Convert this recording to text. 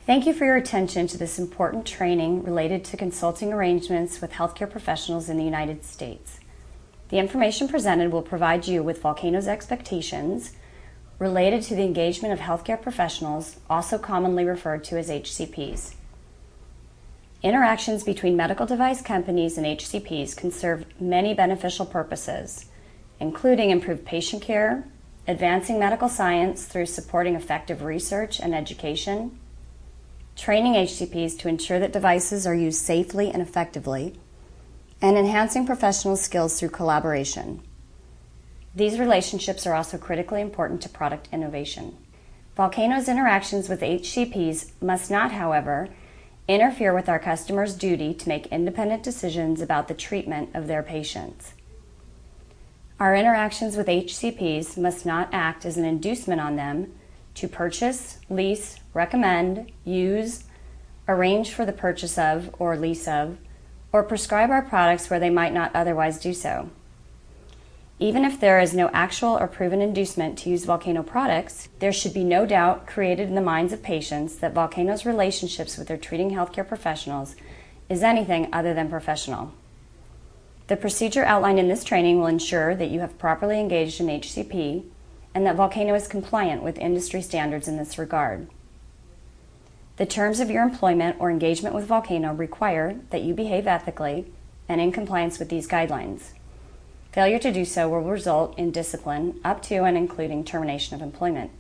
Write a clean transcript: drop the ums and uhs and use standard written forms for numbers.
Thank you for your attention to this important training related to consulting arrangements with healthcare professionals in the United States. The information presented will provide you with Volcano's expectations related to the engagement of healthcare professionals, also commonly referred to as HCPs. Interactions between medical device companies and HCPs can serve many beneficial purposes, including improved patient care, advancing medical science through supporting effective research and education, training HCPs to ensure that devices are used safely and effectively, and enhancing professional skills through collaboration. These relationships are also critically important to product innovation. Volcano's interactions with HCPs must not, however, interfere with our customers' duty to make independent decisions about the treatment of their patients. Our interactions with HCPs must not act as an inducement on them to purchase, lease, recommend, use, arrange for the purchase of or lease of, or prescribe our products where they might not otherwise do so. Even if there is no actual or proven inducement to use Volcano products, there should be no doubt created in the minds of patients that Volcano's relationships with their treating healthcare professionals is anything other than professional. The procedure outlined in this training will ensure that you have properly engaged an HCP and that Volcano is compliant with industry standards in this regard. The terms of your employment or engagement with Volcano require that you behave ethically and in compliance with these guidelines. Failure to do so will result in discipline up to and including termination of employment.